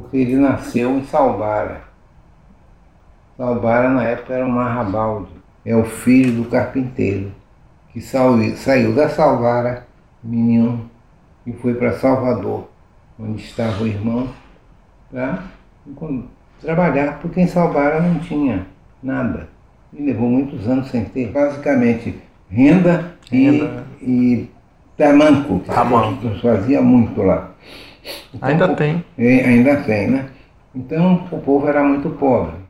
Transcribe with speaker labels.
Speaker 1: porque ele nasceu em Salvara. Salvara, na época, era um arrabalde. É o filho do carpinteiro, que saiu da Salvara, menino, e foi para Salvador, onde estava o irmão, para trabalhar, porque em Salvara não tinha nada. E levou muitos anos sem ter, basicamente, renda. E tamanco, que fazia muito lá. Então,
Speaker 2: ainda tem.
Speaker 1: Ainda tem, né? Então o povo era muito pobre.